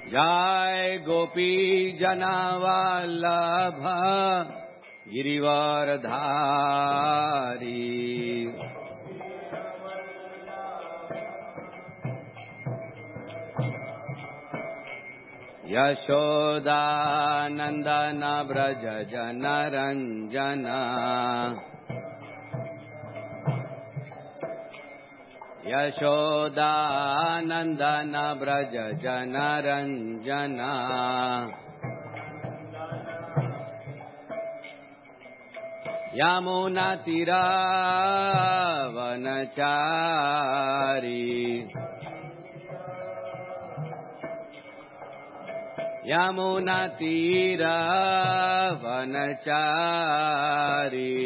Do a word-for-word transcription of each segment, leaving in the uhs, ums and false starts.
जय गोपी जनवल्लभ गिरिवरधारी। यशोदानंदन व्रज जनरंजना। यशोदानंदन व्रज जनरंजना। यमुना तीरावनचारी। यमुना तीरावनचारी।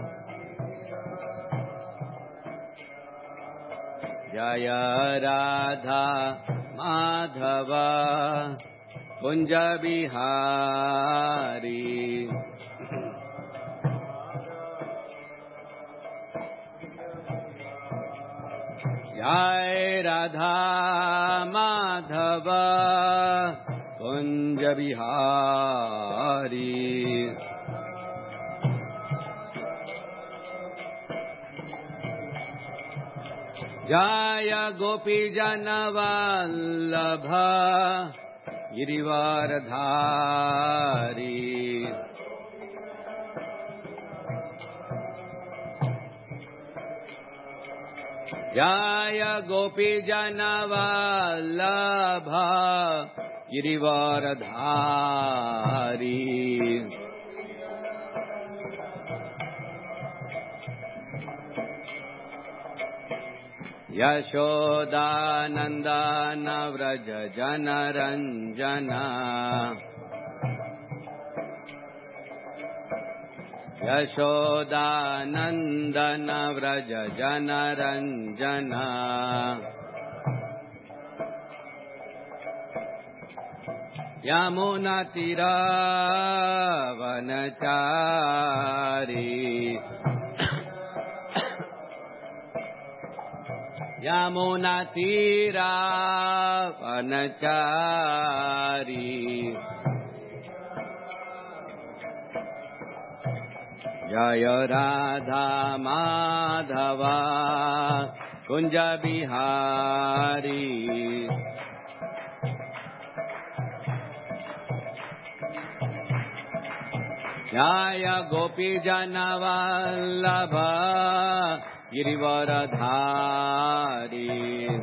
जय राधा माधव कुंज बिहारी। जय राधा माधव कुंज बिहारी। जय गोपी जनवल्लभ गिरिवरधारी। जय गोपी जनवल्लभ गिरिवरधारी। यशोदानंदन व्रज जनरंजना। यशोदानंदन व्रज जनरंजना। यमुना तीरावनचारी। यमुना तीरावनचारी। जय राधा माधव कुंज बिहारी। जय गोपी जनवल्लभ गिरिवरधारी।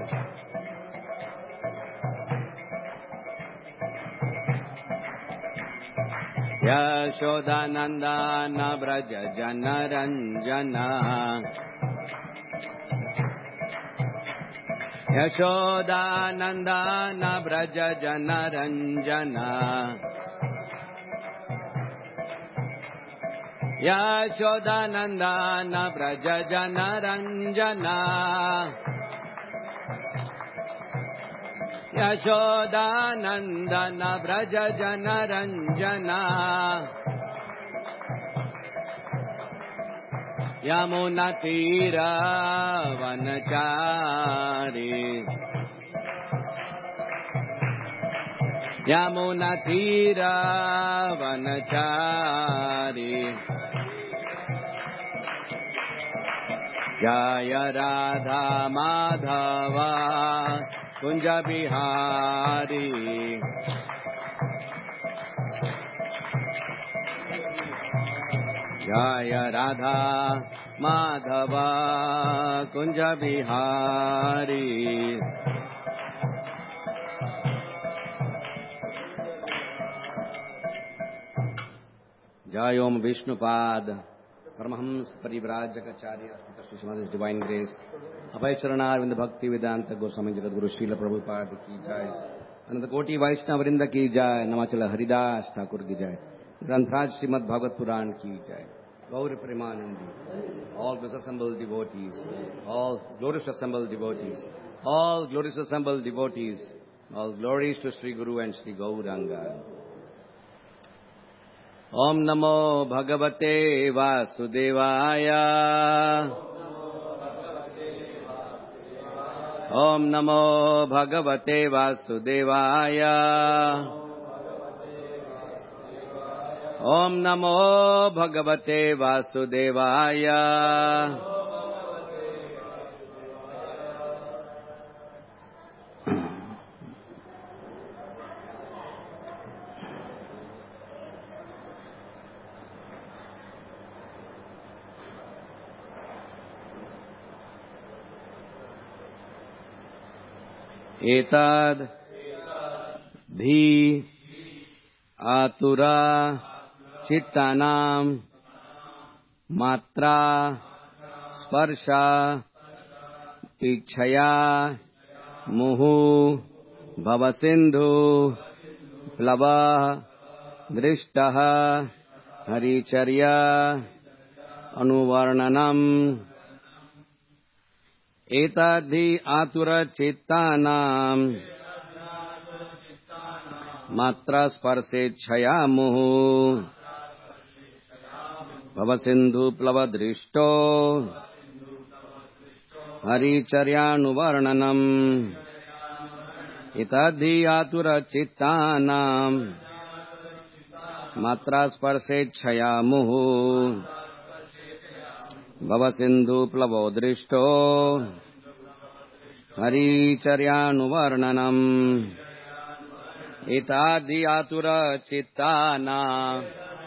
यशोदानंदन व्रज जनरंजना। यशोदानंदन व्रज जनरंजना। यशोदानंदन व्रज जनरंजना। यशोदानंदन व्रज जनरंजना। यमुना तीरावनचारी। यमुना तीरावनचारी। जय राधा माधव कुंज बिहारी। जय राधा माधव कुंज बिहारी। जय ओम Vishnupada Paramahamsa Parivrajakacharya Srimad divine grace Abhay Charanaravinda Bhaktivedanta Goswami Jagat Guru Srila Prabhupada की जय। अनंत कोटि वैष्णव वृंद की जय। नमाचल हरिदास ठाकुर की जय। ग्रंथराज श्रीमद भागवत पुराण की जय। गौर Premanandi all this assembled devotees, all glorious assembled devotees, all glorious assembled devotees, all glories to Sri Guru and Sri Gauranga. Om Namo Bhagavate Vasudevaya. Om Namo Bhagavate Vasudevaya. Om Namo Bhagavate Vasudevaya. Etad dhi atura chittanam matra sparsha tikshaya muhu bhavasindhu plava drishtaha haricharya anuvarnanam. Etadhi atura chittanam matra sparse chaya muhu bhavasindhu plavadrishto haricharyanuvarnanam. Etadhi atura chittanam matra sparse chaya muhu bhavasindhu plavadrishto haricharyanuvarnanam. Etadhi atura chittana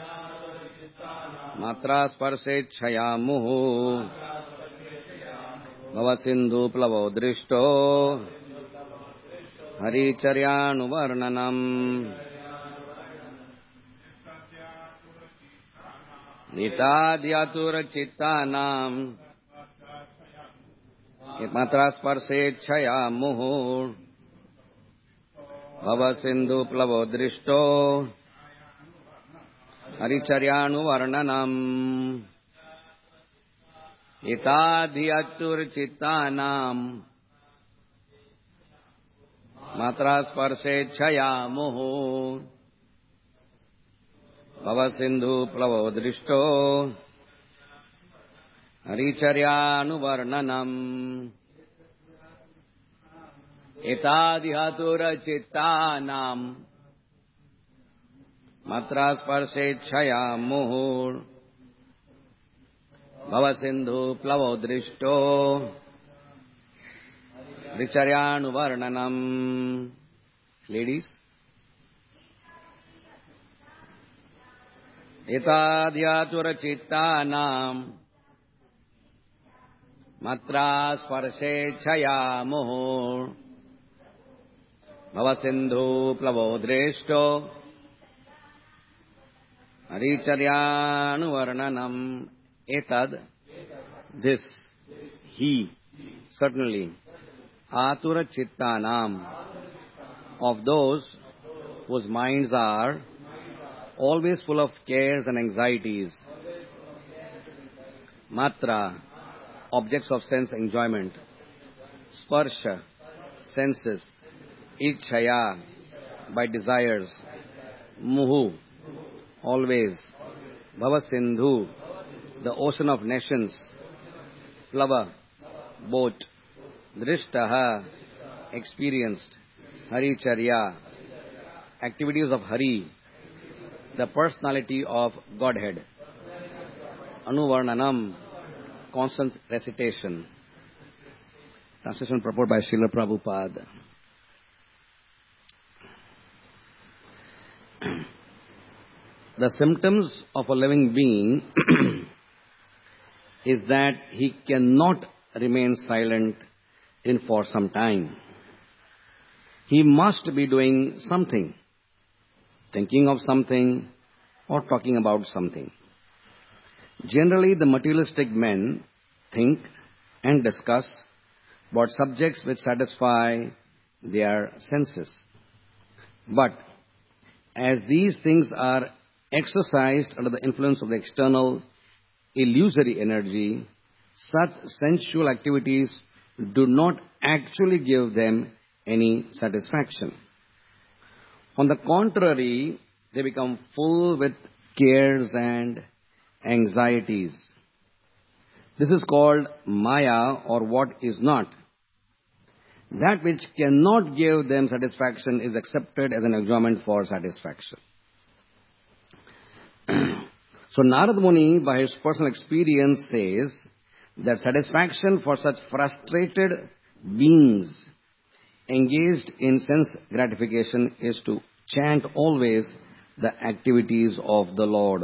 matra sparse chaya muhu bhavasindhu plavadrishto haricharyanuvarnanam. Etadhi atura chittanam matra sparse chaya muhu bhavasindhu plavadrishto haricharyanuvarnanam. Etadhi atura chittanam matra sparse chaya muhu bhavasindhu plavadrishto haricharyanuvarnanam. Etadhi atura chittanam matra sparse chaya muhu bhavasindhu plavadrishto haricharyanuvarnanam. Ladies. Etadhi atura chittanam matra sparse chaya muhu bhavasindhu plavadrishto haricharyanuvarnanam. Etad, this, he, certainly, atura chittanam, of those whose minds are always full of cares and anxieties. Matra, objects of sense enjoyment. Sparsha, senses. Ichhaya, by desires. Muhu, always. Bhavasindhu, the ocean of nations. Plava, boat. Drishtaha, experienced. Haricharya, activities of Hari, the personality of Godhead. Anuvarnanam, constant recitation. Translation purport by Srila Prabhupada. The symptoms of a living being is that he cannot remain silent in for some time. He must be doing something, thinking of something, or talking about something. Generally, the materialistic men think and discuss about subjects which satisfy their senses. But as these things are exercised under the influence of the external illusory energy, such sensual activities do not actually give them any satisfaction. On the contrary, they become full with cares and anxieties. This is called Maya, or what is not. That which cannot give them satisfaction is accepted as an enjoyment for satisfaction. So Narad Muni, by his personal experience, says that satisfaction for such frustrated beings engaged in sense gratification is to chant always the activities of the Lord.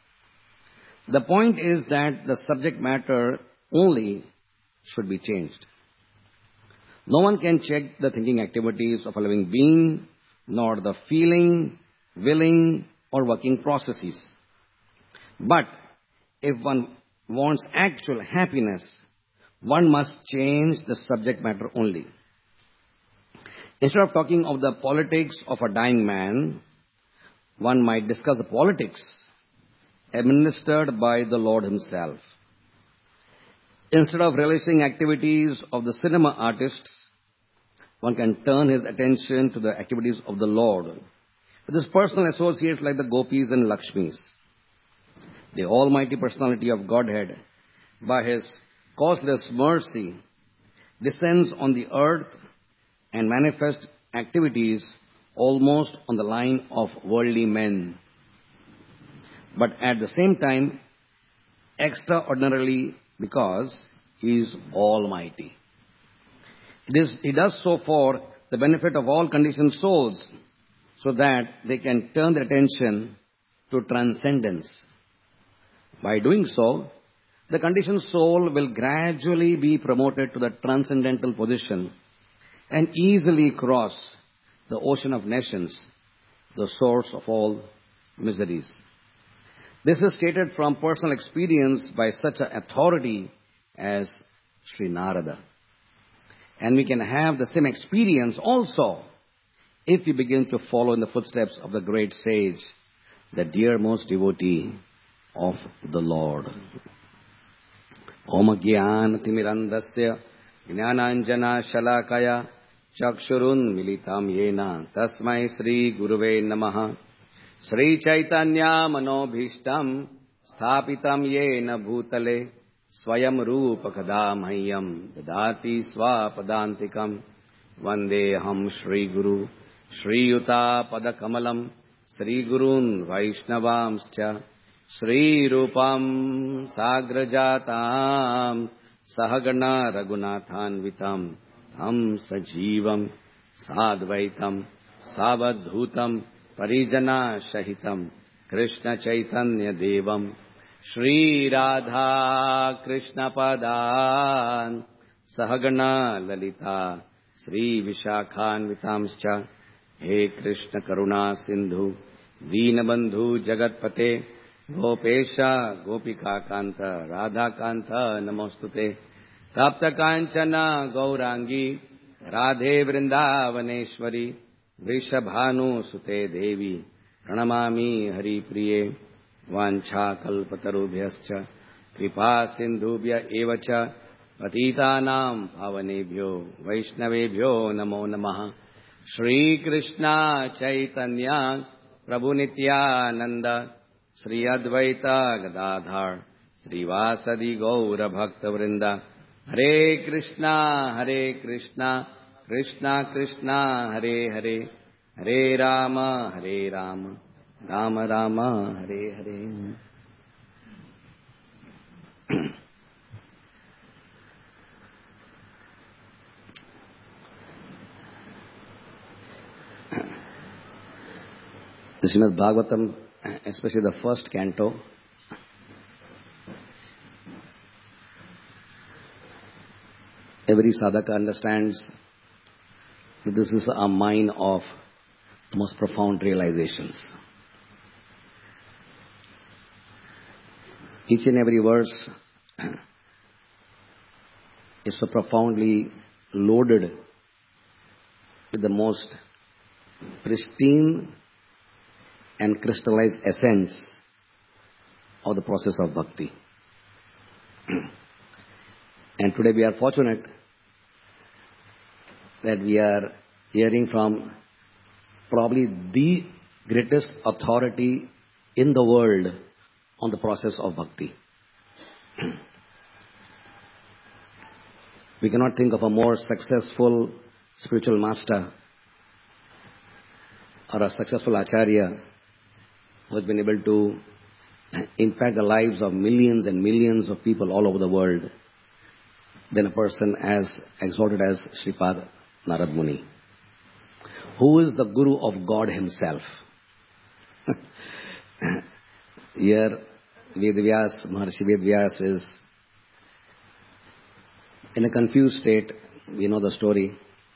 The point is that the subject matter only should be changed. No one can check the thinking activities of a living being, nor the feeling, willing, or working processes. But if one wants actual happiness, one must change the subject matter only. Instead of talking of the politics of a dying man, one might discuss the politics administered by the Lord himself. Instead of relishing activities of the cinema artists, one can turn his attention to the activities of the Lord, with his personal associates like the Gopis and Lakshmis. The Almighty Personality of Godhead, by His causeless mercy, descends on the earth and manifests activities almost on the line of worldly men, but at the same time, extraordinarily, because He is Almighty. It is, he does so for the benefit of all conditioned souls, so that they can turn their attention to transcendence. By doing so, the conditioned soul will gradually be promoted to the transcendental position and easily cross the ocean of nations, the source of all miseries. This is stated from personal experience by such an authority as Sri Narada. And we can have the same experience also if we begin to follow in the footsteps of the great sage, the dearmost devotee of the Lord. Om Gyan Timirandasya Jnananjana Shalakaya Chakshurun Militam Yena Tasmai Sri Guruve Namaha Sri Chaitanya Manobhishtam Sthapitam Yena Bhutale Swayam Rupa Kadamahyam Dadati Swapadantikam Vandeham Sri Guru Sri Yuta Padakamalam Sri Gurun Vaishnavamscha Sri Rupam Sagrajatam Sahagana Raghunathanvitam Tam Sajivam Sadvaitam Savadhutam Parijana Shahitam Krishna Chaitanya Devam Shri Radha Krishna Padan Sahagana Lalita Sri Vishakhanvitamscha He Krishna Karuna Sindhu Deenabandhu Jagatpate Gopesha Gopika Kanta Radha Kanta Namostute Tapta Kanchana Gaurangi Radhe Vrindavaneshwari Vrishabhanu Sute Devi Pranamami Hari Priye Vancha Kalpatarubhyascha Kripa Sindhubhya Evacha Patitanam Pavanebhyo Vaishnavebhyo Namo Namaha Shri Krishna Chaitanya Prabhu Nityananda Sri Advaita Gadadhar Sri Vasadi Gaura Bhakta Vrinda Hare Krishna Hare Krishna Krishna Krishna Hare Hare Hare Rama Hare Rama Rama Rama Hare Hare. The Srimad Bhagavatam, especially the first canto, every sadhaka understands that this is a mine of the most profound realizations. Each and every verse is so profoundly loaded with the most pristine and crystallized essence of the process of bhakti. And today we are fortunate that we are hearing from probably the greatest authority in the world on the process of bhakti. We cannot think of a more successful spiritual master or a successful acharya who has been able to impact the lives of millions and millions of people all over the world than a person as exalted as Sripad Narad Muni, who is the Guru of God himself. Here, Vedvyas, Maharshi Vedvyas is in a confused state. We know the story.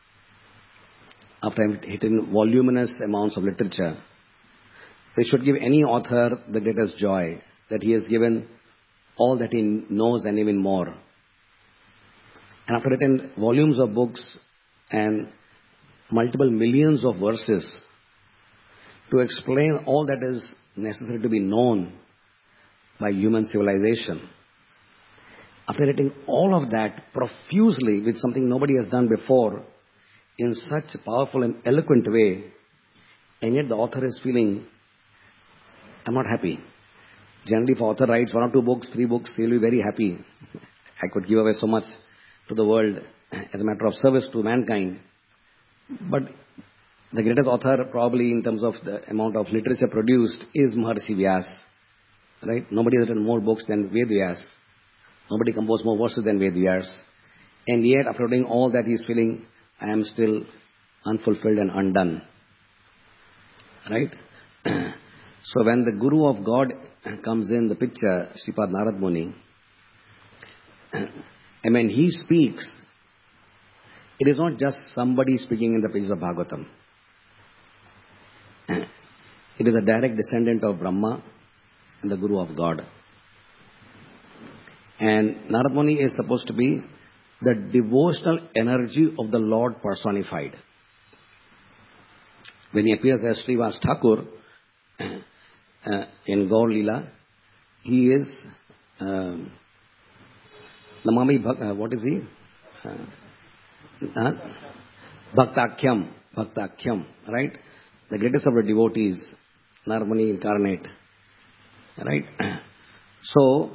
After hitting voluminous amounts of literature, they should give any author the greatest joy that he has given all that he knows and even more. And after written volumes of books and multiple millions of verses to explain all that is necessary to be known by human civilization, after writing all of that profusely with something nobody has done before in such a powerful and eloquent way, and yet the author is feeling, I'm not happy. Generally, if author writes one or two books, three books, he'll be very happy. I could give away so much to the world as a matter of service to mankind. But the greatest author, probably in terms of the amount of literature produced, is Maharshi Vyas. Right? Nobody has written more books than Vedvyas. Nobody composed more verses than Vedvyas. And yet, after doing all that, he is feeling, I am still unfulfilled and undone. Right? So when the Guru of God comes in the picture, Sripad Narad Muni, and when he speaks, it is not just somebody speaking in the pages of Bhagavatam. It is a direct descendant of Brahma and the Guru of God. And Narad Muni is supposed to be the devotional energy of the Lord personified. When he appears as Srivas Thakur uh, in Gaur Leela, he is uh, Namami Bhak, uh, what is he? Uh, uh, Bhaktakhyam, Bhaktakhyam, right? The greatest of the devotees, Narad Muni incarnate, right? So,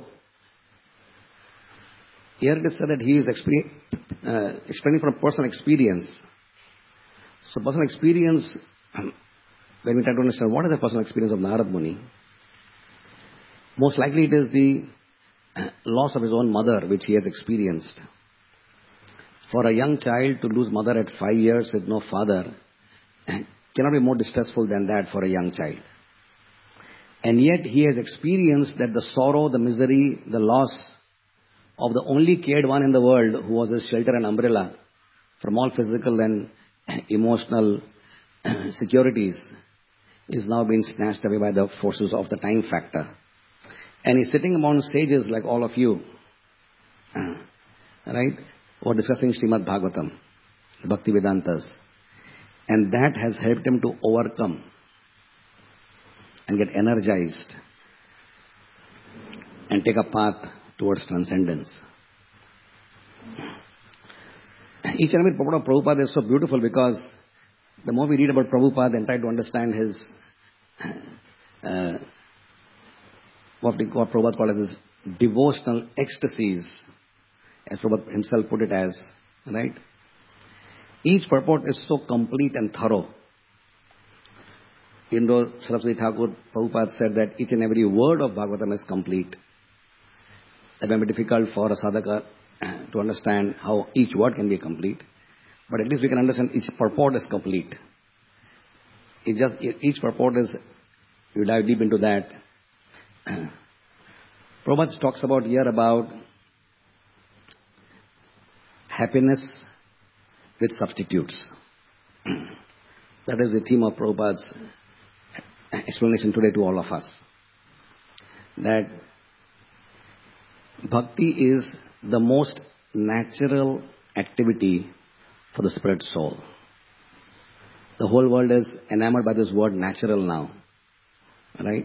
here it is said that he is explaining, uh, explaining from personal experience. So, personal experience, when we try to understand what is the personal experience of Narad Muni, most likely it is the loss of his own mother which he has experienced. For a young child to lose mother at five years with no father cannot be more distressful than that for a young child. And yet he has experienced that the sorrow, the misery, the loss of the only cared one in the world who was his shelter and umbrella from all physical and emotional securities is now being snatched away by the forces of the time factor. And he's sitting among sages like all of you, right, who are discussing Srimad Bhagavatam, the Bhakti Vedantas. And that has helped him to overcome and get energized and take a path towards transcendence. Each and every purport of Prabhupada is so beautiful because the more we read about Prabhupada and try to understand his, uh, what, we, what Prabhupada called as his devotional ecstasies, as Prabhupada himself put it as, right? Each purport is so complete and thorough. Even though Saraswati Thakur, Prabhupada said that each and every word of Bhagavatam is complete, it may be difficult for a sadhaka to understand how each word can be complete, but at least we can understand each purport is complete. It just each purport is, you dive deep into that. Prabhupada talks about here about happiness with substitutes. That is the theme of Prabhupada's explanation today to all of us. That bhakti is the most natural activity for the spirit soul. The whole world is enamored by this word natural now. Right?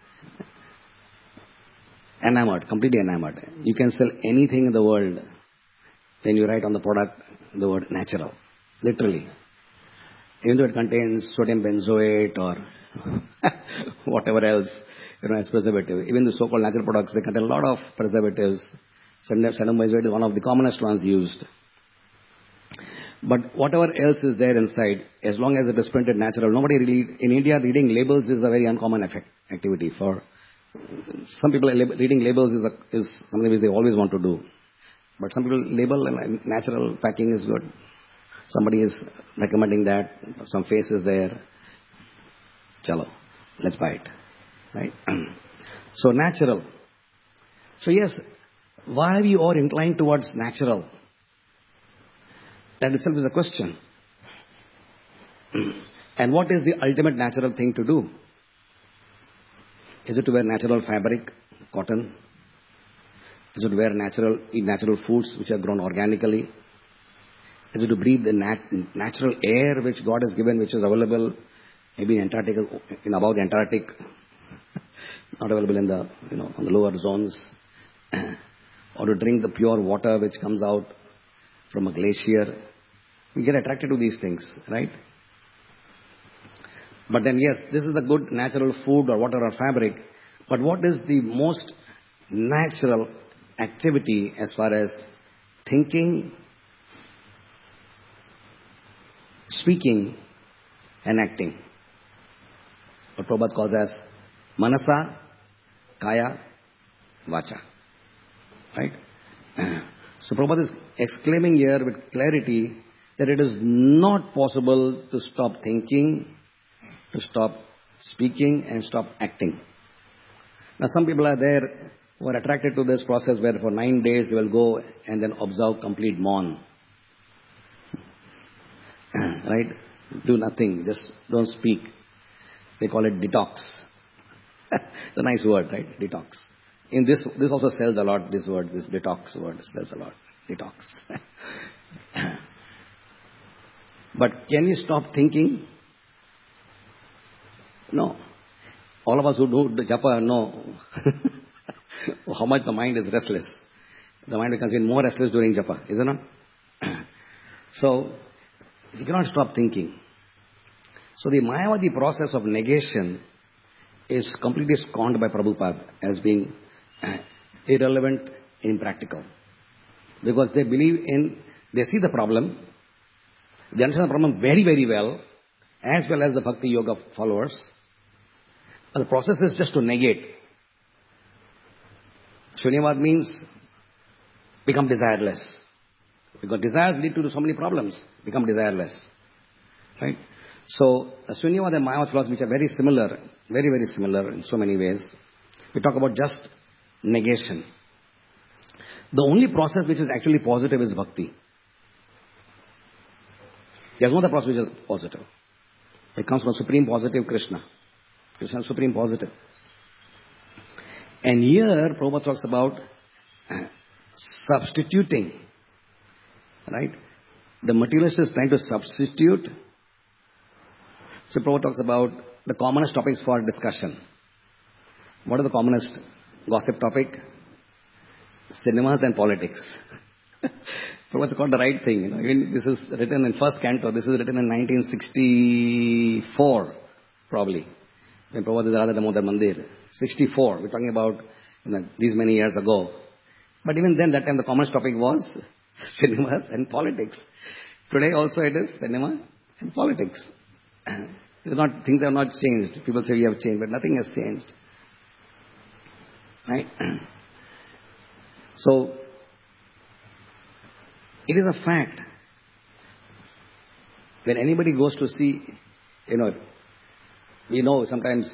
Enamored, completely enamored. You can sell anything in the world, then you write on the product the word natural. Literally. Even though it contains sodium benzoate or whatever else, you know, as preservative. Even the so-called natural products, they contain a lot of preservatives. Sodium benzoate is one of the commonest ones used. But whatever else is there inside, as long as it is printed natural, nobody really, in India, reading labels is a very uncommon effect, activity for, some people, reading labels is, a, is something which they always want to do. But some people label and natural packing is good. Somebody is recommending that, some face is there. Chalo, let's buy it. Right? So natural. So yes, why are we all inclined towards natural? That itself is a question. And what is the ultimate natural thing to do? Is it to wear natural fabric, cotton? Is it to wear natural, eat natural foods which are grown organically? Is it to breathe the nat natural air which God has given, which is available maybe in Antarctica, in above the Antarctic, not available in the, you know, on the lower zones? Or to drink the pure water which comes out from a glacier. We get attracted to these things, right? But then yes, this is the good natural food or water or fabric. But what is the most natural activity as far as thinking, speaking and acting? What Prabhupada calls as Manasa, Kaya, Vacha. Right? So Prabhupada is exclaiming here with clarity that it is not possible to stop thinking, to stop speaking and stop acting. Now some people are there who are attracted to this process where for nine days they will go and then observe complete mourn. Right? Do nothing, just don't speak. They call it detox. It's a nice word, right? Detox. In this, this also sells a lot, this word, this detox word sells a lot. Detox. But can you stop thinking? No. All of us who do the japa know how much the mind is restless. The mind becomes even more restless during japa, isn't it? So, you cannot stop thinking. So the Mayavadi process of negation is completely scorned by Prabhupada as being irrelevant and impractical. Because they believe in, they see the problem, they understand the problem very, very well, as well as the Bhakti Yoga followers. But the process is just to negate. Shunyavad means become desireless. Because desires lead to so many problems. Become desireless. Right? So, Shunyavad and Mayavad philosophy, which are very similar, very, very similar in so many ways. We talk about just negation. The only process which is actually positive is bhakti. There is no other process which is positive. It comes from Supreme Positive Krishna. Krishna is Supreme Positive. And here, Prabhupada talks about substituting. Right? The materialist is trying to substitute. So Prabhupada talks about the commonest topics for discussion. What are the commonest gossip topic? Cinemas and politics. Prabhupada called the right thing. You know, even this is written in first canto. This is written in nineteen sixty-four, probably. When Prabhupada is Radha Damodar Mandir. sixty-four. We're talking about, you know, these many years ago. But even then, that time the commonest topic was cinemas and politics. Today also it is cinema and politics. It's not, things have not changed. People say we have changed, but nothing has changed. Right? So, it is a fact. When anybody goes to see, you know, we know sometimes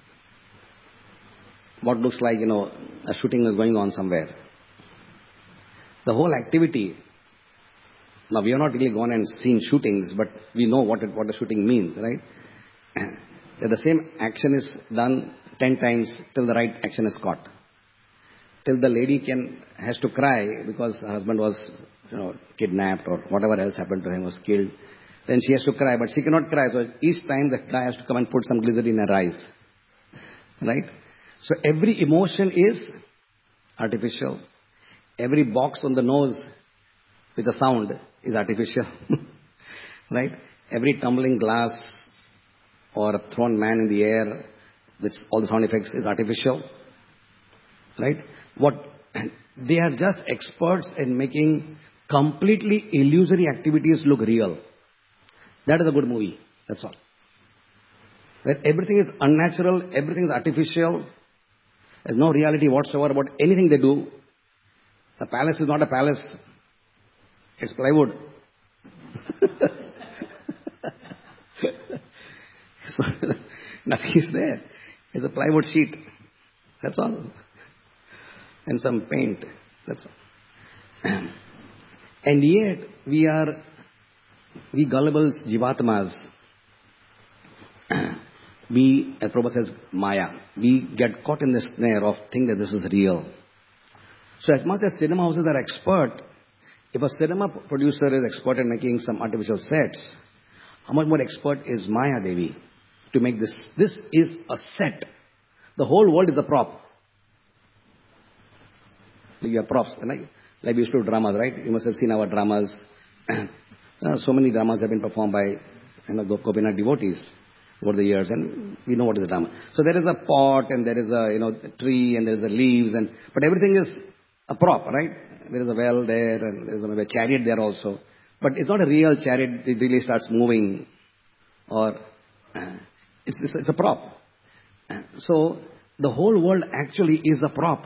what looks like, you know, a shooting is going on somewhere. The whole activity, now we have not really gone and seen shootings, but we know what it, what the shooting means, right? That the same action is done ten times till the right action is caught. Till the lady can has to cry because her husband was, you know, kidnapped or whatever else happened to him, was killed. Then she has to cry, but she cannot cry. So each time the guy has to come and put some glycerin in her eyes. Right? So every emotion is artificial. Every box on the nose with a sound is artificial. Right? Every tumbling glass or a thrown man in the air with all the sound effects is artificial. Right? What they are just experts in making completely illusory activities look real. That is a good movie. That's all. Where everything is unnatural, everything is artificial, there's no reality whatsoever about anything they do. The palace is not a palace. It's plywood. So, nothing is there. It's a plywood sheet. That's all. And some paint. That's all. And yet, we are, we gullible jivatmas, we, as Prabhupada says, Maya. We get caught in the snare of thinking that this is real. So as much as cinema houses are expert, if a cinema producer is expert in making some artificial sets, how much more expert is Maya Devi to make this? This is a set. The whole world is a prop. You have props, like, like we used to do dramas, right? You must have seen our dramas. uh, so many dramas have been performed by you know, Gopinath devotees over the years, and we know what is a drama. So there is a pot, and there is a you know a tree, and there is a leaves, and but everything is a prop, right? There is a well there, and there is maybe a chariot there also. But it's not a real chariot. It really starts moving, or uh, it's, it's it's a prop. So the whole world actually is a prop,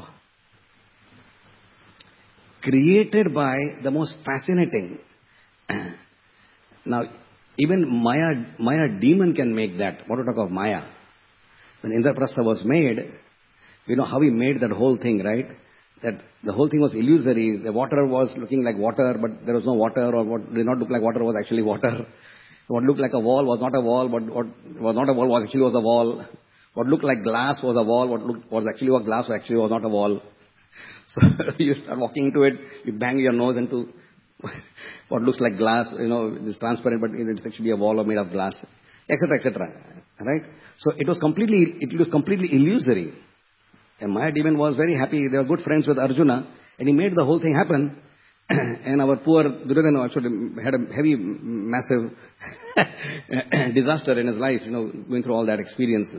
created by the most fascinating. Now, even Maya, Maya demon can make that. What to talk of Maya? When Indraprastha was made, we know how he made that whole thing, right? That the whole thing was illusory. The water was looking like water, but there was no water, or what did not look like water was actually water. What looked like a wall was not a wall, but what was not a wall was actually was a wall. What looked like glass was a wall, what looked, was actually a glass was actually was not a wall. So you start walking into it, you bang your nose into what looks like glass, you know, it's transparent, but it's actually a wall made of glass, et cetera, et cetera. Right? So it was completely, it was completely illusory. And Maya demon was very happy. They were good friends with Arjuna, and he made the whole thing happen. And our poor Duryodhana actually had a heavy, massive disaster in his life, you know, going through all that experiences.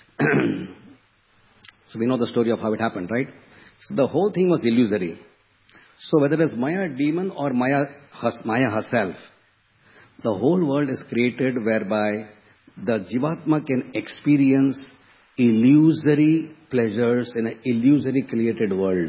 So we know the story of how it happened, right? So the whole thing was illusory. So whether it is Maya demon or Maya, Maya herself, the whole world is created whereby the Jivatma can experience illusory pleasures in an illusory created world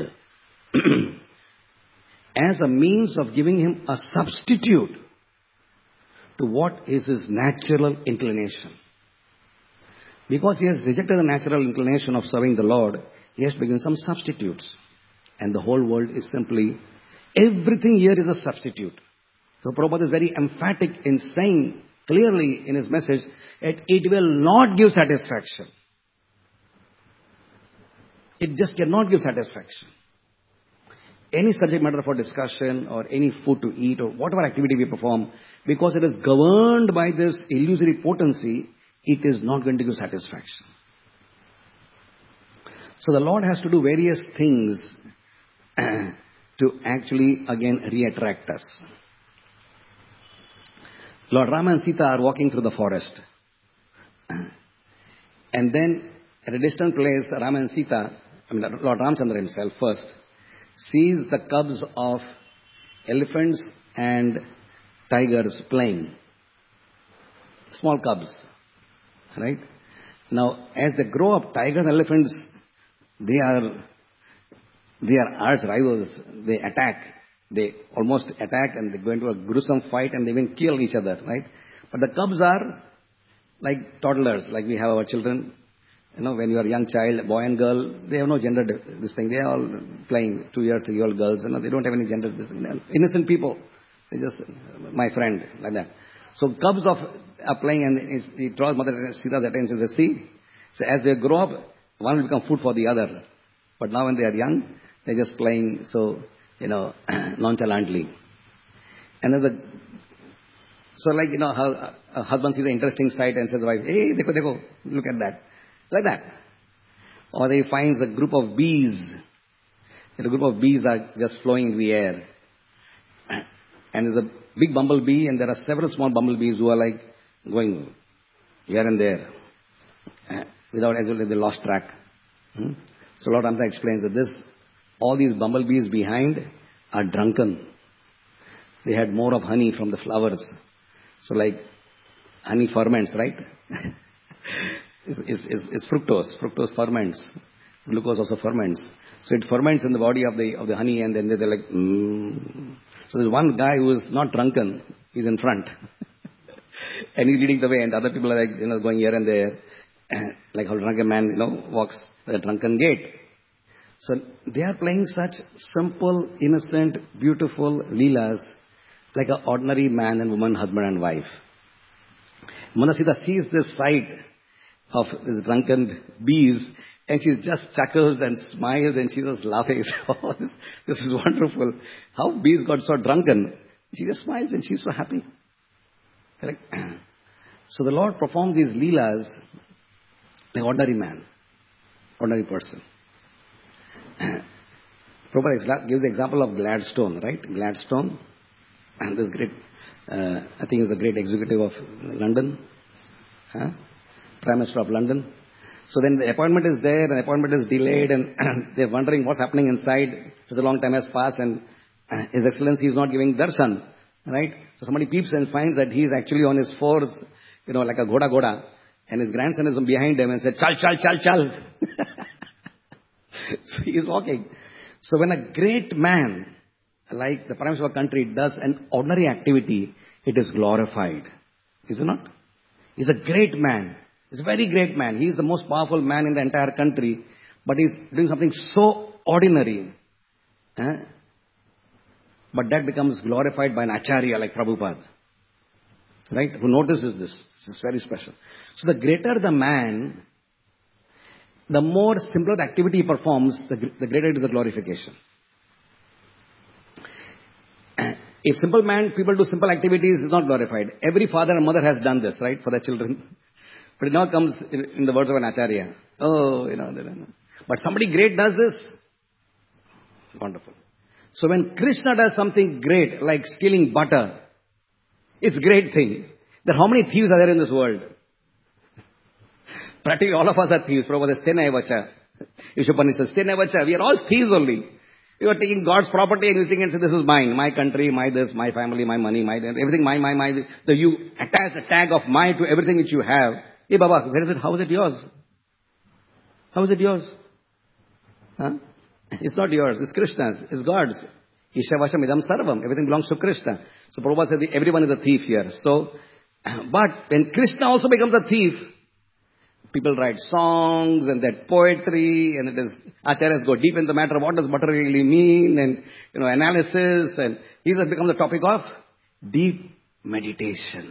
as a means of giving him a substitute to what is his natural inclination. Because he has rejected the natural inclination of serving the Lord, he has to begin some substitutes. And the whole world is simply, everything here is a substitute. So Prabhupada is very emphatic in saying clearly in his message that it will not give satisfaction. It just cannot give satisfaction. Any subject matter for discussion or any food to eat or whatever activity we perform, because it is governed by this illusory potency, it is not going to give satisfaction. So the Lord has to do various things to actually again re-attract us. Lord Rama and Sita are walking through the forest. And then at a distant place, Rama and Sita, I mean Lord Ramchandra himself first, sees the cubs of elephants and tigers playing. Small cubs. Right? Now, as they grow up, tigers and elephants, they are they are arch rivals. They attack. They almost attack and they go into a gruesome fight and they even kill each other, right? But the cubs are like toddlers, like we have our children. You know, when you are a young child, boy and girl, they have no gender, this thing. They are all playing, two-year, three-year-old girls. You know, they don't have any gender, this thing. Innocent people. They just, my friend, like that. So cubs of are playing, and he draws Mother Sita's attention and says, see, so as they grow up, one will become food for the other. But now when they are young, they're just playing so, you know, nonchalantly. And then the, so like, you know, how a husband sees an interesting sight and says, wife, hey, dekho, dekho, look at that. Like that. Or he finds a group of bees. And a group of bees are just flowing in the air. And there's a big bumblebee, and there are several small bumblebees who are like going here and there without, as if they lost track. Hmm? So Lord Ramchandra explains that this, all these bumblebees behind are drunken. they had more of honey from the flowers. So like honey ferments, right? It's, it's, it's, it's fructose. Fructose ferments. Glucose also ferments. So it ferments in the body of the of the honey, and then they're like, mm. So there's one guy who is not drunken. He's in front. And he's leading the way, and other people are like, you know, going here and there. Like how a drunken man, you know, walks the drunken gate. So they are playing such simple, innocent, beautiful leelas, like an ordinary man and woman, husband and wife. Manasita sees this sight of these drunken bees, and she just chuckles and smiles, and she was laughing. Oh, this, this is wonderful. How bees got so drunken. She just smiles and she's so happy. Correct? So the Lord performs these leelas like ordinary man, ordinary person. Prabhupada gives the example of Gladstone, right? Gladstone, and this great, uh, I think he's a great executive of London, huh? Prime Minister of London. So then the appointment is there, and the appointment is delayed, and they're wondering what's happening inside. Such a long time has passed, and His Excellency is not giving darshan, right? So somebody peeps and finds that he is actually on his fours, you know, like a goda goda, and his grandson is behind him and said, chal, chal, chal, chal. So he is walking. So when a great man, like the Prime Minister of a country, does an ordinary activity, it is glorified. Is it not? He's a great man. He's a very great man. He is the most powerful man in the entire country, but he's doing something so ordinary. Eh? But that becomes glorified by an acharya like Prabhupada. Right? Who notices this. This is very special. So the greater the man, the more simpler the activity he performs, the, the greater is the glorification. If simple man, people do simple activities, is not glorified. Every father and mother has done this, right, for their children. But it now comes in, in the words of an acharya. Oh, you know, but somebody great does this. Wonderful. So when Krishna does something great, like stealing butter, it's a great thing. Then how many thieves are there in this world? Practically all of us are thieves. Prabhupada says, Stena vacha. Ishopanishad says, Stena vacha. We are all thieves only. You are taking God's property and you think and say, this is mine. My country, my this, my family, my money, my everything, my, my, my. So you attach the tag of my to everything which you have. Hey Baba, where is it? How is it yours? How is it yours? Huh? It's not yours. It's Krishna's. It's God's. Ishavasham idam sarvam. Everything belongs to Krishna. So Prabhupada said everyone is a thief here. So, but when Krishna also becomes a thief, people write songs and that poetry, and it is, acharyas go deep in the matter of what does butter really mean, and, you know, analysis, and these have become the topic of deep meditation.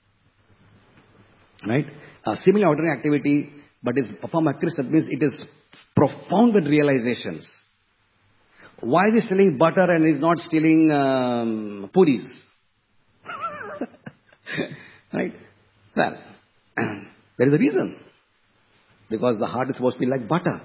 Right? A similar ordinary activity, but is performed by Krishna, means it is profound with realizations. Why is he stealing butter and he's not stealing um, puris? Right? Well, there is a reason. Because the heart is supposed to be like butter.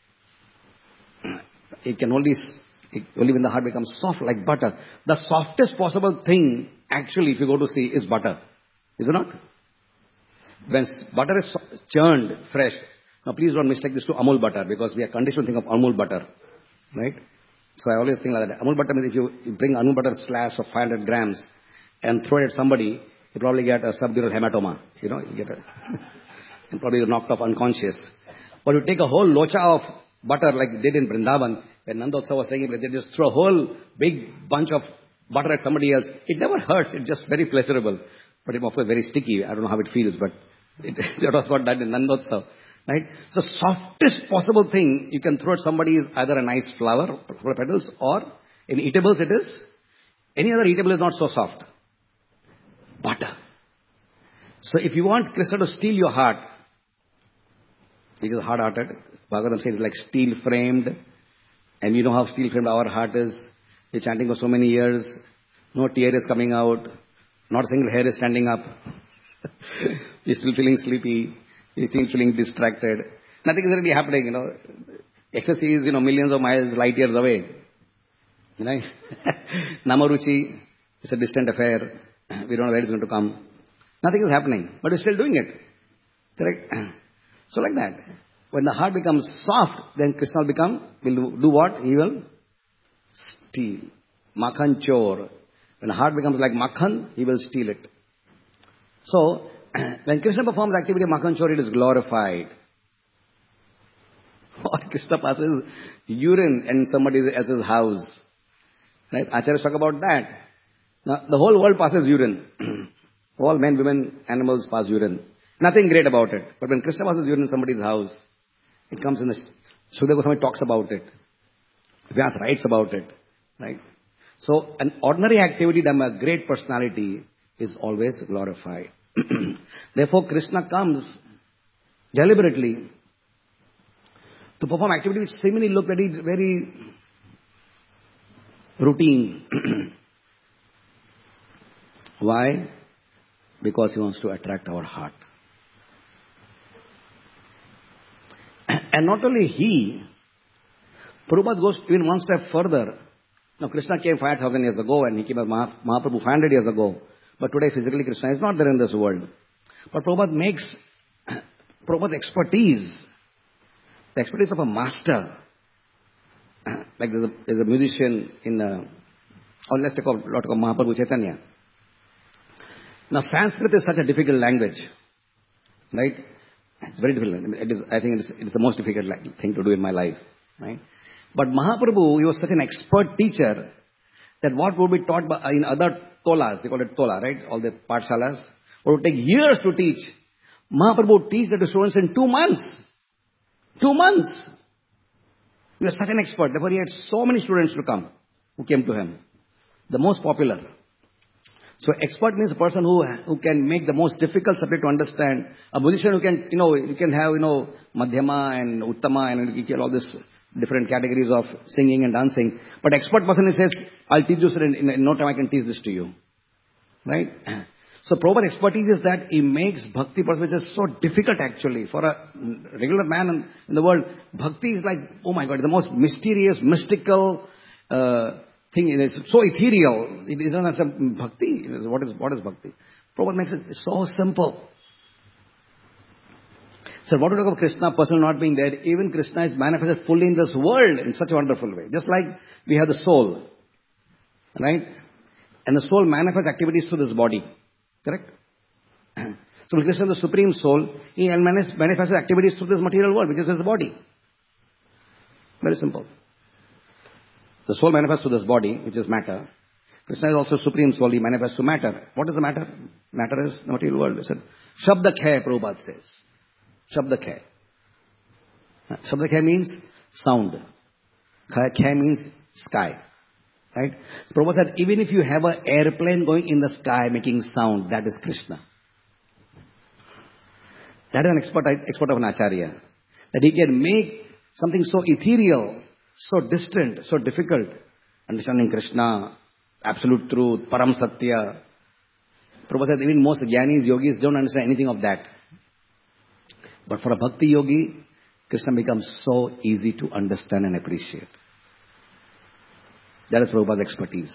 It can only, it, only when the heart becomes soft like butter. The softest possible thing, actually, if you go to see, is butter. Is it not? When butter is churned, fresh. Now please don't mistake this to Amul butter, because we are conditioned to think of Amul butter. Right? So I always think like that. Amul butter means if you, you bring Amul butter slash of five hundred grams and throw it at somebody, you probably get a subdural hematoma. You know, you get a... and probably knocked off unconscious. But you take a whole locha of butter like they did in Vrindavan, when Nandotsav was saying it, they just throw a whole big bunch of butter at somebody else. It never hurts, it's just very pleasurable. But it of course very sticky. I don't know how it feels, but it, that was what done in Nandotsav. Right? So softest possible thing you can throw at somebody is either a nice flower, flower petals, or in eatables it is. Any other eatable is not so soft. Butter. So if you want Krishna to steal your heart, which is hard-hearted. Bhagavatam says it's like steel-framed. And you know how steel-framed our heart is. We're chanting for so many years. No tear is coming out. Not a single hair is standing up. You're still feeling sleepy. You're still feeling distracted. Nothing is really happening, you know. Ecstasy is, you know, millions of miles, light years away. You know. Namaruchi is a distant affair. We don't know where it's going to come. Nothing is happening. But we're still doing it. Correct? So like that. When the heart becomes soft, then Krishna will become, will do what? He will steal. Makhan chor. When the heart becomes like makhan, he will steal it. So, when Krishna performs activity of Makhan Chori, it is glorified. Or Krishna passes urine in somebody else's house. Right? Acharyas talk about that. Now, the whole world passes urine. All men, women, animals pass urine. Nothing great about it. But when Krishna passes urine in somebody's house, it comes in the... Sukadeva Goswami talks about it. Vyas writes about it. Right? So, an ordinary activity done by a great personality is always glorified. Therefore, Krishna comes deliberately to perform activities which seemingly look very, very routine. Why? Because he wants to attract our heart. And not only he, Prabhupada goes even one step further. Now, Krishna came five thousand years ago and he came as Mah- Mahaprabhu five hundred years ago. But today, physically, Krishna is not there in this world. But Prabhupada makes Prabhupada's expertise, the expertise of a master. Like there's a, there's a musician in, uh, or let's take a lot of Mahaprabhu Chaitanya. Now, Sanskrit is such a difficult language, right? It's very difficult. It is, I think it's, it's the most difficult thing to do in my life, right? But Mahaprabhu, he was such an expert teacher that what would be taught by, in other tolas, they call it tola, right? All the pathshalas, what would take years to teach. Mahaprabhu would teach that to students in two months. Two months. He was such an expert. Therefore, he had so many students to come, who came to him. The most popular. So expert means a person who who can make the most difficult subject to understand. A musician who can, you know, you can have, you know, Madhyama and Uttama and you get all this different categories of singing and dancing. But expert person who says, I'll teach you, sir, in, in, in no time I can teach this to you. Right? So proper expertise is that he makes bhakti person, which is so difficult actually. For a regular man in, in the world, bhakti is like, oh my God, it's the most mysterious, mystical uh, thing. It's so ethereal. It isn't as a bhakti. It is, what is what is bhakti? Prabhupada makes it so simple. So what to talk about Krishna, person not being there? Even Krishna is manifested fully in this world in such a wonderful way. Just like we have the soul, right? And the soul manifests activities through this body. Correct? So Krishna, the supreme soul, he manifests activities through this material world, which is his body. Very simple. The soul manifests through this body, which is matter. Krishna is also supreme soul, he manifests through matter. What is the matter? Matter is the material world. Listen. Shabda Khay, Prabhupada says. Shabda Khay. Shabda Khay means sound. Khay means sky. Right? So Prabhupada said, even if you have an airplane going in the sky making sound, that is Krishna. That is an expert, expert of an acharya. That he can make something so ethereal, so distant, so difficult. Understanding Krishna, absolute truth, param satya. Prabhupada said, even most jnanis, yogis don't understand anything of that. But for a bhakti yogi, Krishna becomes so easy to understand and appreciate. That is Prabhupada's expertise.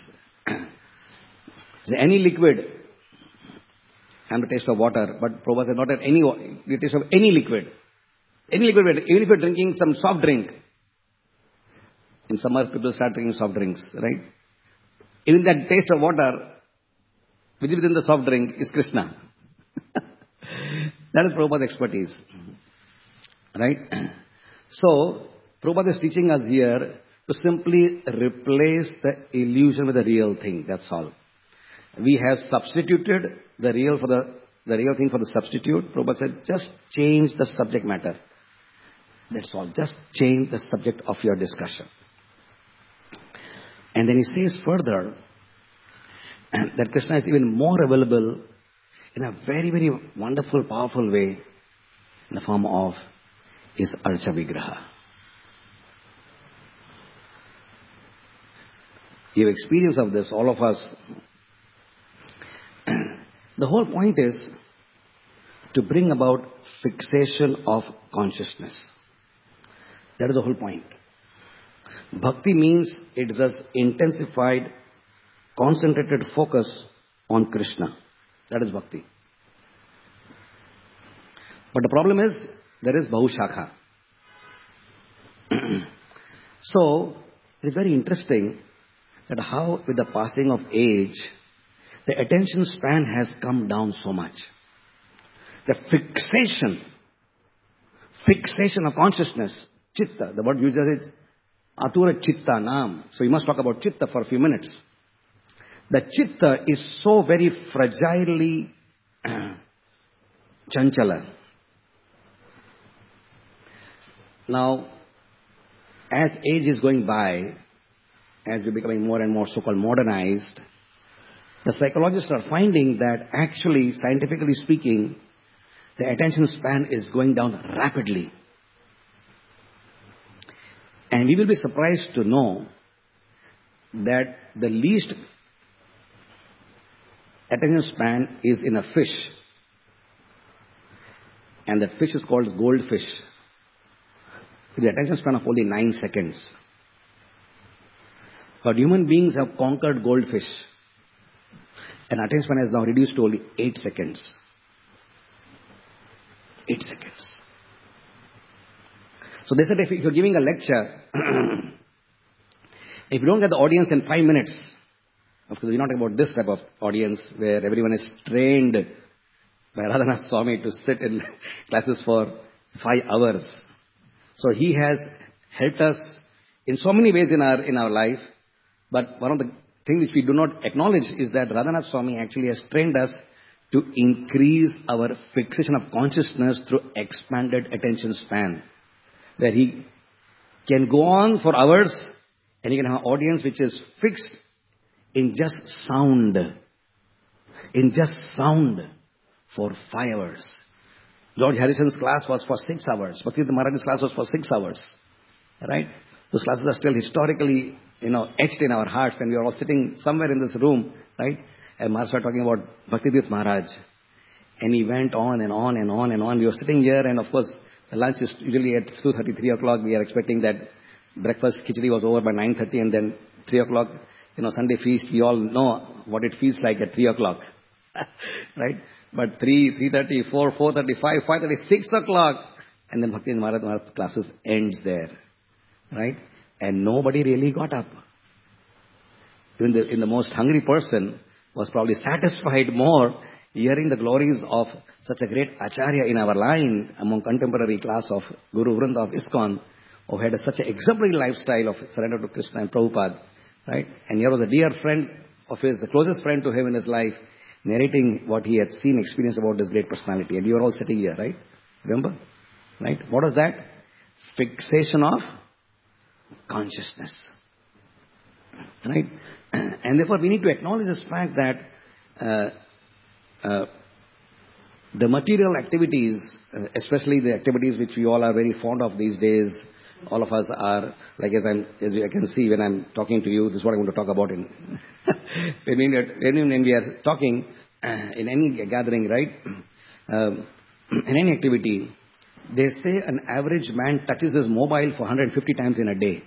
So any liquid, and the taste of water, but Prabhupada said not at any, the taste of any liquid. Any liquid, even if you're drinking some soft drink. In summer, people start drinking soft drinks, right? Even that taste of water, which is within the soft drink, is Krishna. That is Prabhupada's expertise. Right? So, Prabhupada is teaching us here to simply replace the illusion with the real thing. That's all. We have substituted the real for the, the real thing for the substitute. Prabhupada said, just change the subject matter. That's all. Just change the subject of your discussion. And then he says further that Krishna is even more available in a very, very wonderful, powerful way in the form of his Archa Vigraha. You have experience of this, all of us. The whole point is to bring about fixation of consciousness. That is the whole point. Bhakti means it is just intensified, concentrated focus on Krishna. That is bhakti. But the problem is, there is Bahushakha. So, it is very interesting. that how with the passing of age, the attention span has come down so much. The fixation, fixation of consciousness, chitta, the word used is atura chitta nam. So you must talk about chitta for a few minutes. The chitta is so very fragilely chanchala. Now, as age is going by, as we're becoming more and more so-called modernized, the psychologists are finding that actually, scientifically speaking, the attention span is going down rapidly. And we will be surprised to know that the least attention span is in a fish. And that fish is called goldfish. With the attention span of only nine seconds. But human beings have conquered goldfish. And attention span is now reduced to only eight seconds. Eight seconds. So they said if you're giving a lecture, if you don't get the audience in five minutes, of course we're not talking about this type of audience where everyone is trained by Radhanath Swami to sit in classes for five hours. So he has helped us in so many ways in our in our life. But one of the things which we do not acknowledge is that Radhanath Swami actually has trained us to increase our fixation of consciousness through expanded attention span. Where he can go on for hours and he can have an audience which is fixed in just sound. In just sound for five hours. George Harrison's class was for six hours. Bhaktivedanta Maharaj's class was for six hours. Right? Those classes are still historically, you know, etched in our hearts when we are all sitting somewhere in this room, right? And Maharaj started talking about Bhaktivedanta Maharaj. And he went on and on and on and on. We were sitting here and of course, the lunch is usually at two thirty, three o'clock. We are expecting that breakfast khichdi was over by nine thirty and then three o'clock, you know, Sunday feast. We all know what it feels like at three o'clock. Right? But three, three thirty, four, four thirty-five, five thirty, six o'clock. And then Bhakti Maharaj Maharaj classes ends there. Right? And nobody really got up. Even the, in the most hungry person was probably satisfied more hearing the glories of such a great Acharya in our line among contemporary class of Guru Vrinda of ISKCON, who had a, such an exemplary lifestyle of surrender to Krishna and Prabhupada. Right? And here was a dear friend of his, the closest friend to him in his life, narrating what he had seen, experienced about this great personality. And you are all sitting here, right? Remember? Right? What was that? Fixation of consciousness. Right? And therefore we need to acknowledge this fact that uh, uh, the material activities, uh, especially the activities which we all are very fond of these days, all of us are, like as, I'm, as I can see when I'm talking to you, this is what I want to talk about in when, we are, when we are talking uh, in any gathering, right? Um, in any activity, they say an average man touches his mobile for one hundred fifty times in a day.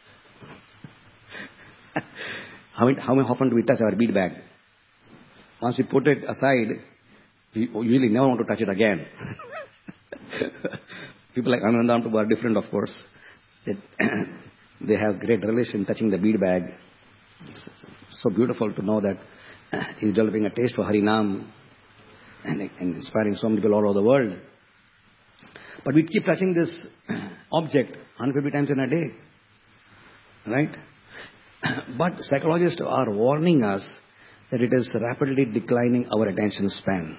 how, how often do we touch our bead bag? Once we put it aside, we usually never want to touch it again. People like Anandam are different, of course. They, they have great relish in touching the bead bag. It's so beautiful to know that he's developing a taste for Harinam and, and inspiring so many people all over the world. But we keep touching this object one hundred fifty times in a day. Right? But psychologists are warning us that it is rapidly declining our attention span.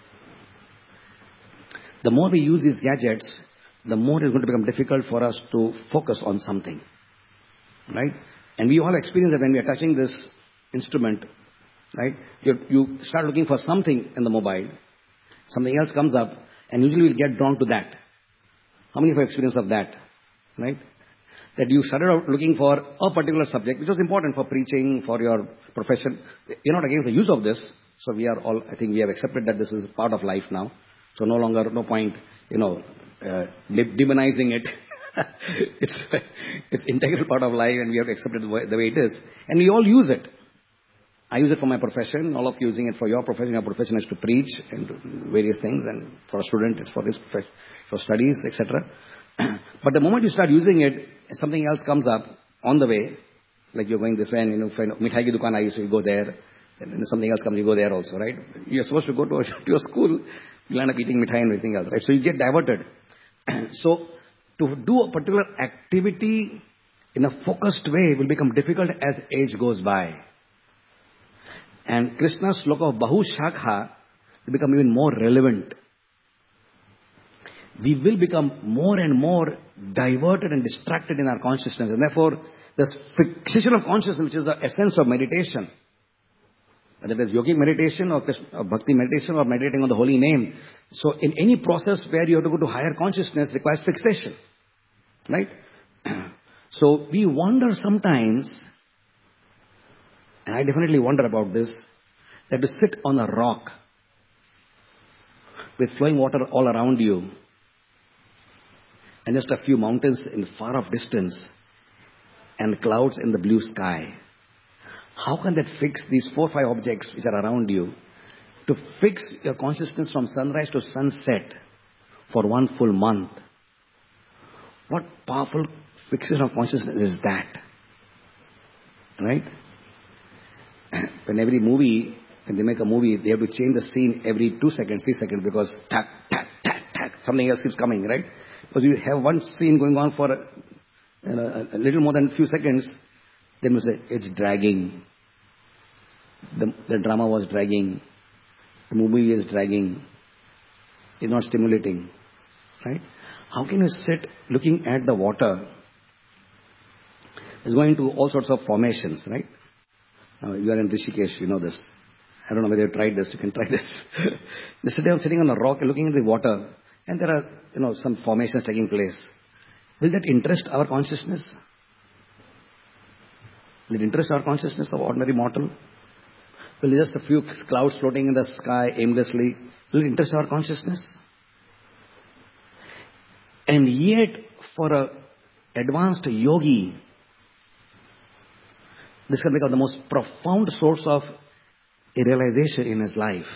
The more we use these gadgets, the more it's going to become difficult for us to focus on something. Right? And we all experience that when we are touching this instrument, right? You, you start looking for something in the mobile, something else comes up, and usually we'll get drawn to that. How many of you have experience of that? Right? That you started out looking for a particular subject, which was important for preaching, for your profession. You're not against the use of this. So we are all, I think we have accepted that this is part of life now. So no longer, no point, you know, uh, demonizing it. it's it's integral part of life and we have accepted the way, the way it is. And we all use it. I use it for my profession. All of you using it for your profession. Your profession is to preach and do various things. And for a student, it's for his profession, for studies, et cetera. But the moment you start using it, something else comes up on the way. Like you're going this way and, you know, if mithai ki dukaan aayi, so you go there. And then something else comes, you go there also, right? You're supposed to go to, a, to your school, you'll end up eating mithai and everything else, right? So you get diverted. So to do a particular activity in a focused way will become difficult as age goes by. And Krishna's sloka of Bahu Shakha will become even more relevant. We will become more and more diverted and distracted in our consciousness. And therefore, this fixation of consciousness, which is the essence of meditation, whether it is yogic meditation or, or bhakti meditation or meditating on the holy name. So in any process where you have to go to higher consciousness requires fixation. Right? So we wonder sometimes, and I definitely wonder about this, that to sit on a rock with flowing water all around you and just a few mountains in far off distance and clouds in the blue sky. How can that fix these four or five objects which are around you? To fix your consciousness from sunrise to sunset for one full month. What powerful fixation of consciousness is that? Right? When every movie, when they make a movie, they have to change the scene every two seconds, three seconds, because tack, tack, tack, tack, something else keeps coming, right? Because you have one scene going on for a, you know, a little more than a few seconds, then you say, it's dragging. The, the drama was dragging. The movie is dragging. It's not stimulating. Right? How can you sit looking at the water? It's going to all sorts of formations, right? Now, you are in Rishikesh, you know this. I don't know whether you tried this. You can try this. Yesterday I'm sitting on a rock and looking at the water, and there are, you know, some formations taking place. Will that interest our consciousness? Will it interest our consciousness of ordinary mortal? Will just a few clouds floating in the sky aimlessly, will it interest our consciousness? And yet, for an advanced yogi, this can become the most profound source of a realization in his life.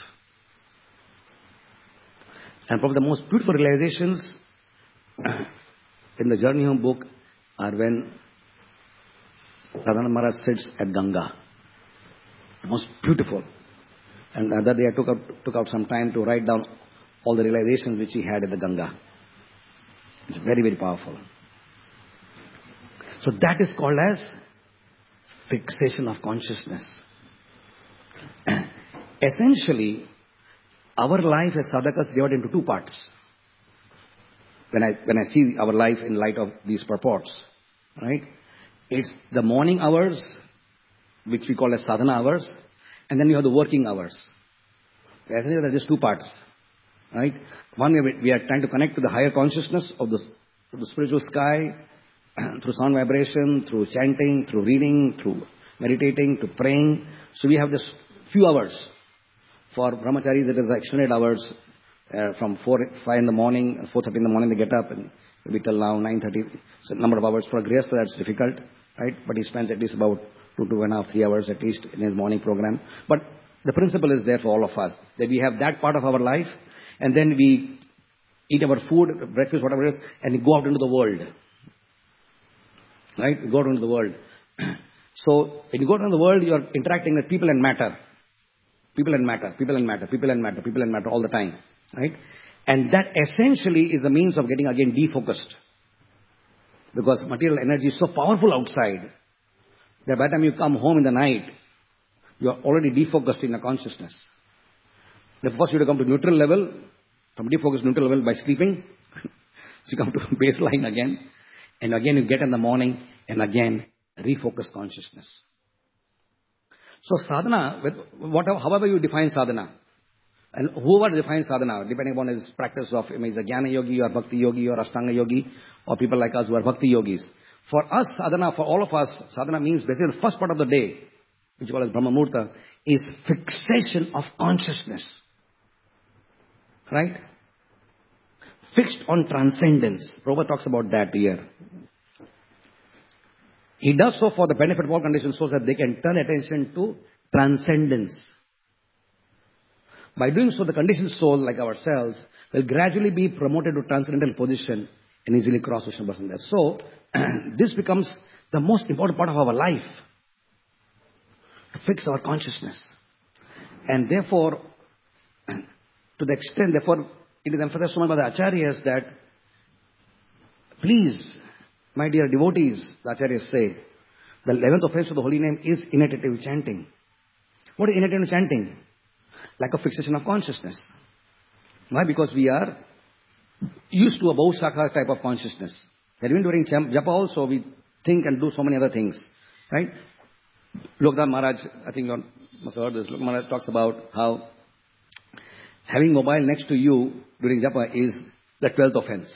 And probably the most beautiful realizations in the Journey Home book are when Radhanath Maharaj sits at Ganga. Most beautiful. And the other day I took out, took out some time to write down all the realizations which he had at the Ganga. It's very, very powerful. So that is called as fixation of consciousness. Essentially, our life as sadhakas is divided into two parts. When I, when I see our life in light of these purports, right? It's the morning hours, which we call as sadhana hours, and then you have the working hours. Essentially, there are just two parts, right? One, we are trying to connect to the higher consciousness of the, of the spiritual sky, through sound vibration, through chanting, through reading, through meditating, to praying. So we have this few hours. For brahmacharis, it is extended hours uh, from four, five in the morning, four thirty in the morning they get up, and maybe till now nine thirty. So number of hours. For a grihastha, that's difficult, right? But he spends at least about two, two and a half, three hours at least in his morning program. But the principle is there for all of us, that we have that part of our life, and then we eat our food, breakfast, whatever it is, and we go out into the world. Right? We go out into the world. So, when you go out into the world, you are interacting with people and matter. People and matter, people and matter, people and matter, people and matter all the time. Right? And that essentially is a means of getting again defocused. Because material energy is so powerful outside, that by the time you come home in the night, you are already defocused in your consciousness. The first you have to come to neutral level, from defocused to neutral level by sleeping. So you come to baseline again. And again you get in the morning and again refocus consciousness. So sadhana, with whatever, however you define sadhana, and whoever defines sadhana, depending upon his practice of, I mean, is a jnana yogi or bhakti yogi or ashtanga yogi, or people like us who are bhakti yogis. For us, sadhana, for all of us, sadhana means basically the first part of the day, which we call as Brahma Muhurta, is fixation of consciousness. Right? Fixed on transcendence. Prabhupada talks about that here. He does so for the benefit of all conditioned souls, that they can turn attention to transcendence. By doing so, the conditioned soul, like ourselves, will gradually be promoted to transcendental position and easily cross Vishnu Bhasan there. So, this becomes the most important part of our life. to fix our consciousness. And therefore, to the extent, therefore, it is emphasized so much by the acharyas that, please, my dear devotees, the acharyas say, the eleventh offense of the holy name is inattentive chanting. What is inattentive chanting? Lack of fixation of consciousness. Why? Because we are used to a Bhaushakha type of consciousness. Even during japa also, we think and do so many other things. Right? Loknath Maharaj, I think you must have heard this, Loknath Maharaj talks about how having mobile next to you during japa is the twelfth offense.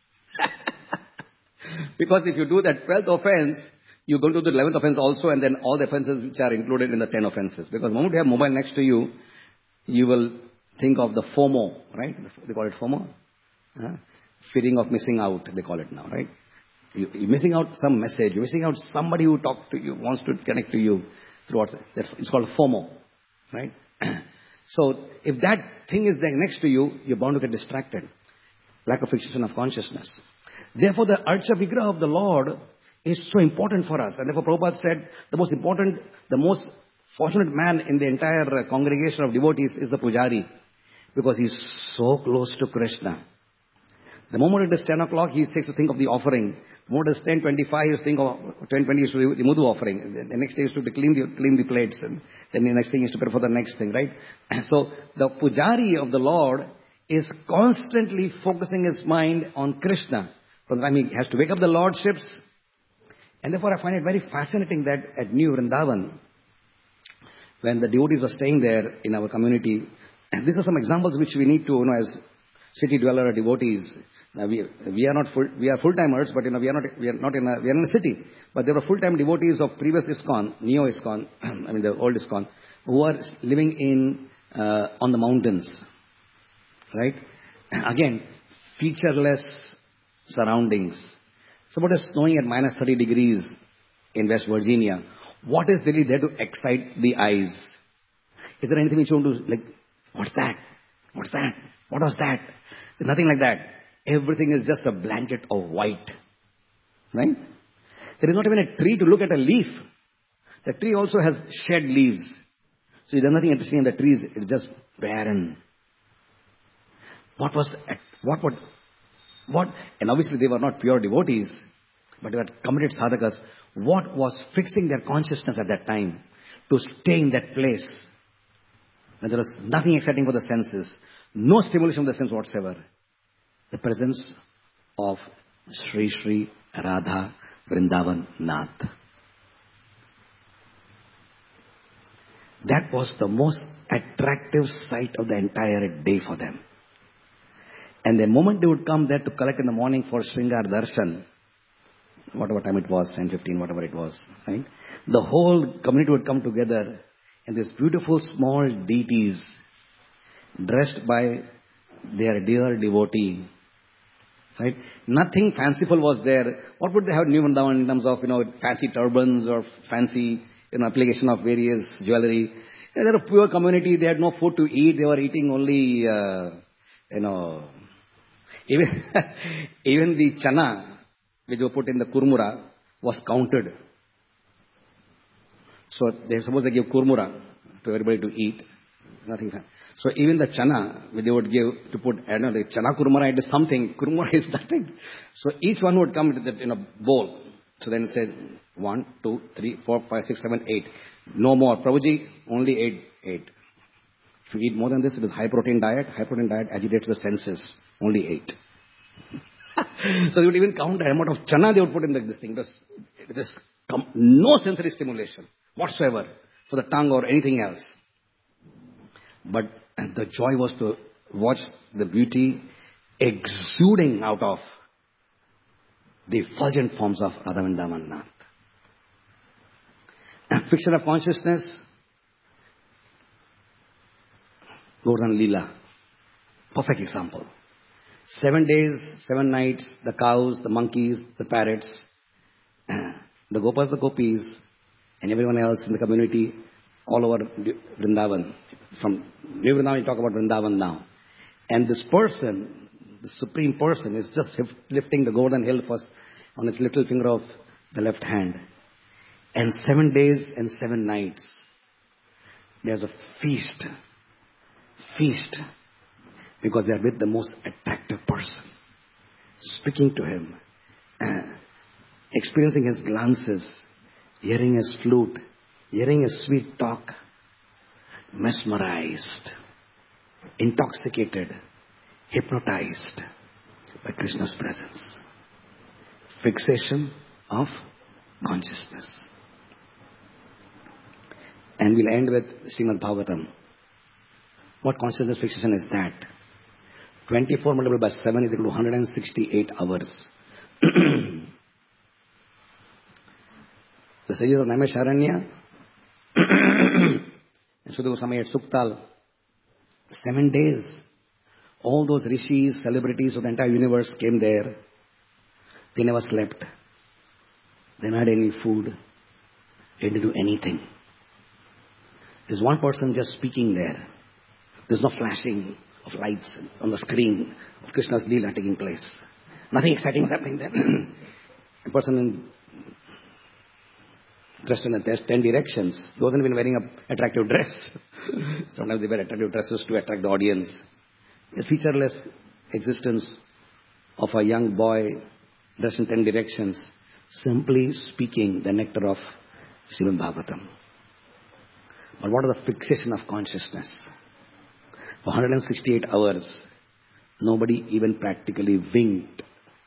Because if you do that twelfth offense, you go to the eleventh offense also, and then all the offenses which are included in the ten offenses. Because the moment you have mobile next to you, you will think of the FOMO, right? They call it FOMO. Huh? Fearing of missing out, they call it now, right? You, you're missing out some message. You're missing out somebody who talks to you, wants to connect to you throughout. It's called FOMO, right? So if that thing is there next to you, you're bound to get distracted. Lack of fixation of consciousness. Therefore, the Archa Vigraha of the Lord is so important for us. And therefore, Prabhupada said, the most important, the most fortunate man in the entire congregation of devotees is the Pujari. Because he's so close to Krishna. The moment it is ten o'clock, he takes to think of the offering. The moment it is ten twenty-five, he think of ten twenty is to the Mudhu offering. The next day is to clean the, clean the plates. And then the next thing is to prepare for the next thing, right? So the Pujari of the Lord is constantly focusing his mind on Krishna. From the time he has to wake up the lordships. And therefore I find it very fascinating that at New Vrindavan, when the devotees were staying there in our community, and these are some examples which we need to, you know, as city dweller devotees. Now we we are not full, we are full timers, but you know we are not we are not in a we are in a city. But there were full time devotees of previous ISKCON, Neo ISKCON, I mean the old ISKCON, who are living in uh, on the mountains, right? Again, featureless surroundings. Suppose it's snowing at minus thirty degrees in West Virginia. What is really there to excite the eyes? Is there anything which you want to like? What's that? What's that? What was that? There's nothing like that. Everything is just a blanket of white. Right? There is not even a tree to look at a leaf. The tree also has shed leaves. So there's nothing interesting in the trees. It's just barren. What was, what would, what, and obviously they were not pure devotees, but they were committed sadhakas. What was fixing their consciousness at that time to stay in that place? And there was nothing exciting for the senses. No stimulation of the sense whatsoever. The presence of Sri Sri Radha Vrindavan Nath. That was the most attractive sight of the entire day for them. And the moment they would come there to collect in the morning for Sringar Darshan, whatever time it was, ten fifteen, whatever it was, right? The whole community would come together. And these beautiful small deities dressed by their dear devotee, right? Nothing fanciful was there. What would they have in New Vrindavan in terms of, you know, fancy turbans or fancy, you know, application of various jewelry? They were a poor community. They had no food to eat. They were eating only, uh, you know, even, even the chana, which were put in the kurmura, was counted. So they suppose they give kurmura to everybody to eat. Nothing. So even the chana, they would give to put, I don't know, the chana kurmura is something. Kurmura is nothing. So each one would come with that in a bowl. So then it said one, two, three, four, five, six, seven, eight. No more. Prabhuji, only eight, eight. If you eat more than this, it is high protein diet. High protein diet agitates the senses. Only eight. So they would even count the amount of chana they would put in the, this thing. This, this, no sensory stimulation whatsoever for the tongue or anything else. But the joy was to watch the beauty exuding out of the effulgent forms of Radha Vrindavan Nath. And fiction of consciousness, Govardhan Leela, perfect example. Seven days, seven nights, the cows, the monkeys, the parrots, the Gopas, the Gopis, and everyone else in the community all over Vrindavan. From New Vrindavan, you talk about Vrindavan now. And this person, the Supreme Person, is just lifting the Govardhan Hill first on his little finger of the left hand. And seven days and seven nights, there's a feast. Feast. Because they are with the most attractive person. Speaking to him. Uh, experiencing his glances. Hearing his flute. Hearing his sweet talk. Mesmerized. Intoxicated. Hypnotized by Krishna's presence. Fixation of consciousness. And we'll end with Srimad Bhagavatam. What consciousness fixation is that? twenty-four multiplied by seven is equal to one hundred sixty-eight hours. The sages of Naimisharanya and Shuddha Goswami at Suktal, seven days, all those rishis, celebrities of the entire universe came there. They never slept. They never had any food. They didn't do anything. There's one person just speaking there. There's no flashing of lights on the screen of Krishna's Leela taking place. Nothing exciting is happening there. A person in, dressed in a ten directions. He wasn't even wearing an attractive dress. Sometimes they wear attractive dresses to attract the audience. A featureless existence of a young boy dressed in ten directions, simply speaking the nectar of Srimad Bhagavatam. But what is the fixation of consciousness? For one hundred sixty-eight hours, nobody even practically winked.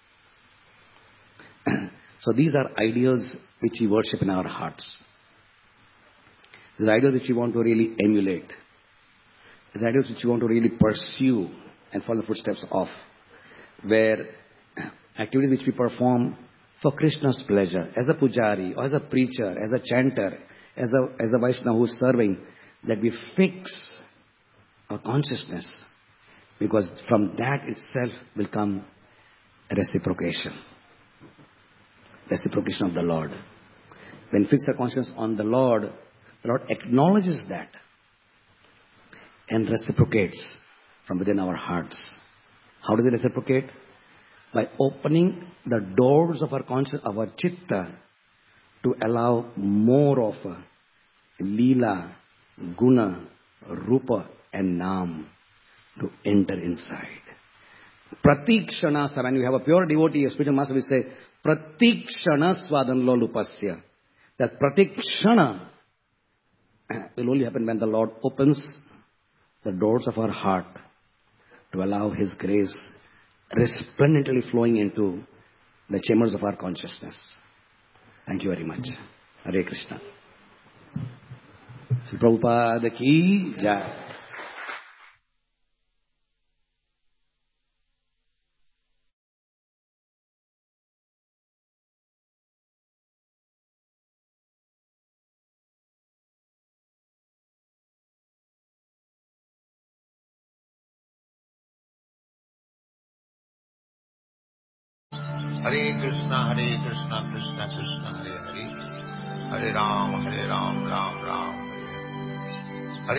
So these are ideals which we worship in our hearts. These are ideals which we want to really emulate. These are ideals which we want to really pursue and follow the footsteps of. Where activities which we perform for Krishna's pleasure, as a pujari, or as a preacher, as a chanter, as a, as a Vaishnava who is serving, that we fix our consciousness, because from that itself will come reciprocation. Reciprocation of the Lord. When we fix our consciousness on the Lord, the Lord acknowledges that and reciprocates from within our hearts. How does it reciprocate? By opening the doors of our conscious, our chitta, to allow more of a Leela, Guna, Rupa and Nam to enter inside. Pratikshana, when you have a pure devotee, a spiritual master will say, Pratikshana svadanlo lupasya. That pratikshana will only happen when the Lord opens the doors of our heart to allow His grace resplendently flowing into the chambers of our consciousness. Thank you very much. Hare Krishna. Shri Prabhupada ki jai. Hare Krishna, Hare Krishna, Krishna Krishna, Hare Hare, Hare Ram, Hare Ram, Ram Ram.